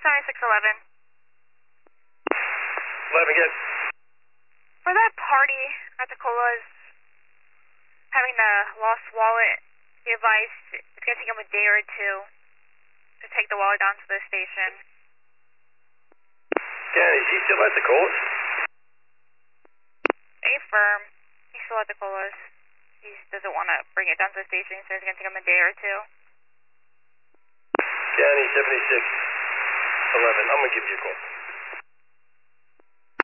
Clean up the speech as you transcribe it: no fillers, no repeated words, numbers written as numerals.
7611. 11 again. For that party at the Colas, having the lost wallet, the advice it's going to take them a day or two to take the wallet down to the station. Ken, is he still at the Colas? Affirm. He's still at the Colas. He just doesn't want to bring it down to the station, so it's going to take him a day or two. Danny, 7611. I'm going to give you a call.